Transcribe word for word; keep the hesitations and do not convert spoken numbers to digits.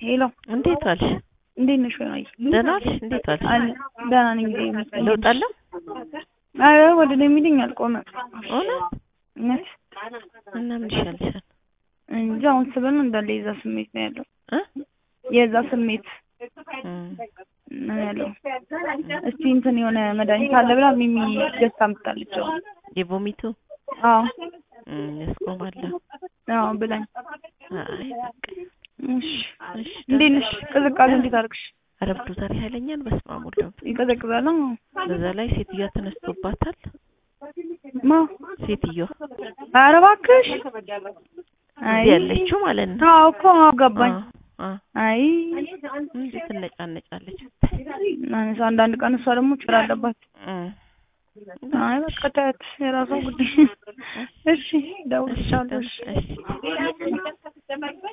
ሄሎ እንዴት ዋልሽ? እንዴት ነሽ? ወይ ደህና ዋልሽ? እንዴት ዋልሽ? ደህና ነኝ። እንዴት ለውጥ አለ? አረ ወደ እኔ ሚቲንግ አልቆመም። እውነት? እውነት እና ምን ይሻልሻል? እንጂ አሁን ስበን እንዳለ የዛ ስሜት ነው ያለው እ የዛ ስሜት ነው ያለው። እስቲ እንትን የሆነ መድኃኒት አለ ብላ ሚሚ ገዝታ አምጣለች። የቮሚቱ? አዎ ያስቆማለሁ። አዎ ብላኝ። አይ በቃ እሺ እሺ። እንዴት ነሽ? ቅዝቃዜ እንዴት አደረግሽ? አረብቱ ዛሬ ኃይለኛን በስማሙ ነው። ይቀዘቅዛል። በዛ ላይ ሴትዮዋ ተነስቶባታል። ማ ሴትዮዋ? ኧረ እባክሽ አይ ያለችው ማለት ነው። አዎ እኮ ገባኝ። አይ እንዴት ትነጫነጫለች? ማንስ አንዳንድ ቀን እሷ ደግሞ ችግር አለባት። አይ በቃ ተት የራሷ ጉዳይ። እሺ ደውልልሻለሁ። እሺ